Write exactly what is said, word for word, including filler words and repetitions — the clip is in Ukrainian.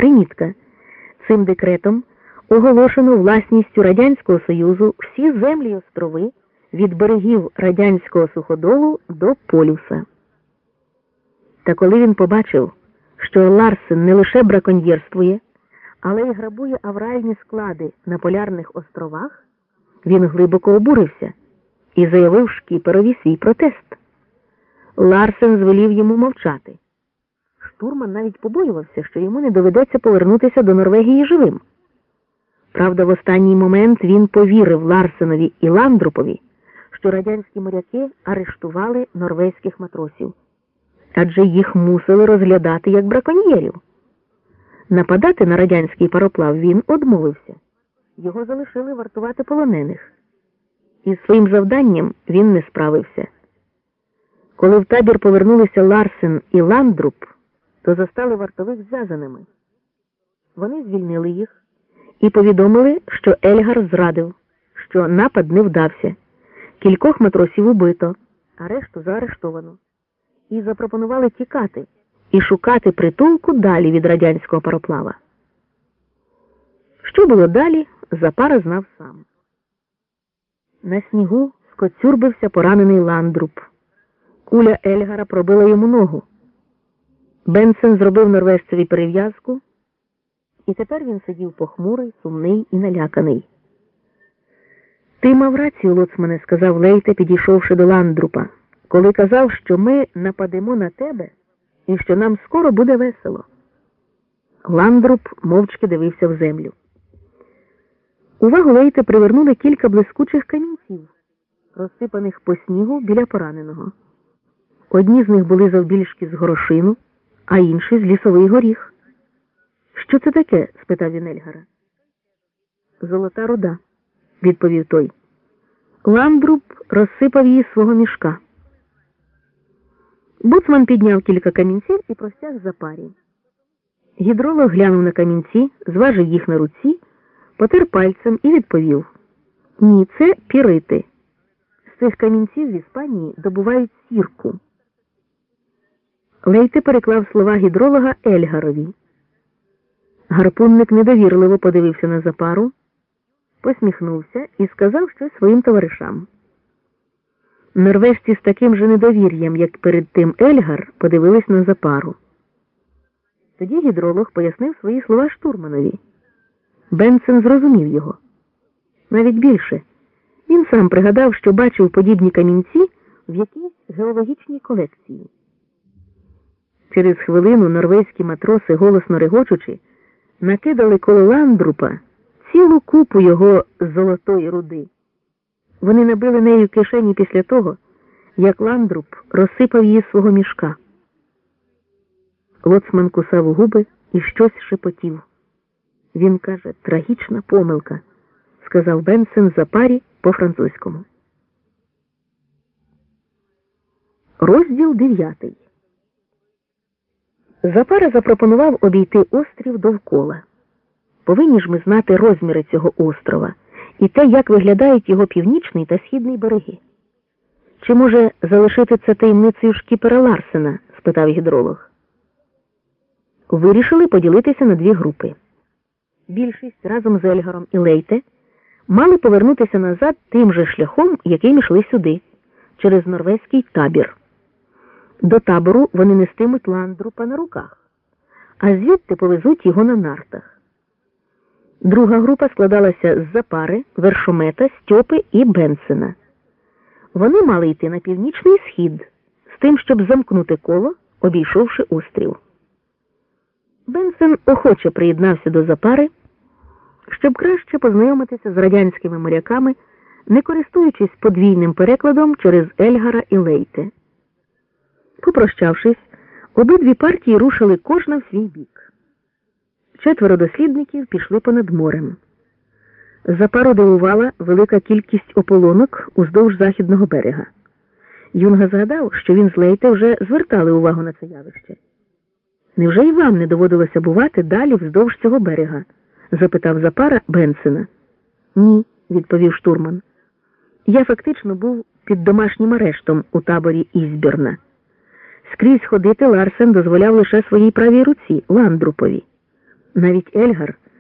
Примітка. Цим декретом оголошено власністю Радянського Союзу всі землі й острови від берегів радянського суходолу до полюса. Та коли він побачив, що Ларсен не лише браконьєрствує, але й грабує авральні склади на Полярних островах, він глибоко обурився і заявив шкіперові свій протест. Ларсен звелів йому мовчати. Штурман навіть побоювався, що йому не доведеться повернутися до Норвегії живим. Правда, в останній момент він повірив Ларсенові і Ландрупові, що радянські моряки арештували норвезьких матросів, адже їх мусили розглядати як браконьєрів. Нападати на радянський пароплав він одмовився. Його залишили вартувати полонених. Із своїм завданням він не справився. Коли в табір повернулися Ларсен і Ландруб, то застали вартових зв'язаними. Вони звільнили їх і повідомили, що Ельгар зрадив, що напад не вдався, кількох матросів убито, а решту заарештовано. І запропонували тікати і шукати притулку далі від радянського пароплава. Що було далі, Запара знав сам. На снігу скоцюрбився поранений Ландруб. Куля Ельгара пробила йому ногу. Бенсен зробив норвежцеві перев'язку, і тепер він сидів похмурий, сумний і наляканий. «Ти мав рацію, лоцмане», – сказав Лейте, підійшовши до Ландрупа, «коли казав, що ми нападемо на тебе і що нам скоро буде весело». Ландруп мовчки дивився в землю. Увагу Лейте привернули кілька блискучих камінців, розсипаних по снігу біля пораненого. Одні з них були завбільшки з горошину, а інші – з лісовий горіх. «Що це таке?» – спитав він Ельгара. «Золота руда», – відповів той. Ландруб розсипав її з свого мішка. Боцман підняв кілька камінців і простяг Запарі. Гідролог глянув на камінці, зважив їх на руці, потер пальцем і відповів: «Ні, це пірити. З цих камінців в Іспанії добувають сірку». Лейте переклав слова гідролога Ельгарові. Гарпунник недовірливо подивився на Запару, посміхнувся і сказав щось своїм товаришам. Норвежці з таким же недовір'ям, як перед тим Ельгар, подивились на Запару. Тоді гідролог пояснив свої слова штурманові. Бенсен зрозумів його. Навіть більше. Він сам пригадав, що бачив подібні камінці в якійсь геологічній колекції. Через хвилину норвезькі матроси, голосно регочучи, накидали коло Ландрупа цілу купу його золотої руди. Вони набили нею кишені після того, як Ландруп розсипав її з свого мішка. Лоцман кусав губи і щось шепотів. Він каже: «Трагічна помилка», – сказав Бенсен Запарі по-французькому. Розділ дев'ятий. Запара запропонував обійти острів довкола. Повинні ж ми знати розміри цього острова і те, як виглядають його північний та східний береги. Чи може залишити це таємницею шкіпера Ларсена? – спитав гідролог. Вирішили поділитися на дві групи. Більшість разом з Ельгаром і Лейте мали повернутися назад тим же шляхом, яким йшли сюди, через норвезький табір. До табору вони нестимуть Ландрупа на руках, а звідти повезуть його на нартах. Друга група складалася з Запари, Вершомета, Стьопи і Бенсена. Вони мали йти на північний схід, з тим, щоб замкнути коло, обійшовши острів. Бенсен охоче приєднався до Запари, щоб краще познайомитися з радянськими моряками, не користуючись подвійним перекладом через Ельгара і Лейте. Попрощавшись, обидві партії рушили кожна в свій бік. Четверо дослідників пішли понад морем. Запару дивувала велика кількість ополонок уздовж західного берега. Юнга згадав, що він з Лейте вже звертали увагу на це явище. «Невже і вам не доводилося бувати далі вздовж цього берега?» – запитав Запара Бенсена. «Ні», – відповів штурман. «Я фактично був під домашнім арештом у таборі Ізбірна. Скрізь ходити Ларсен дозволяв лише своїй правій руці, Ландрупові. Навіть Ельгар,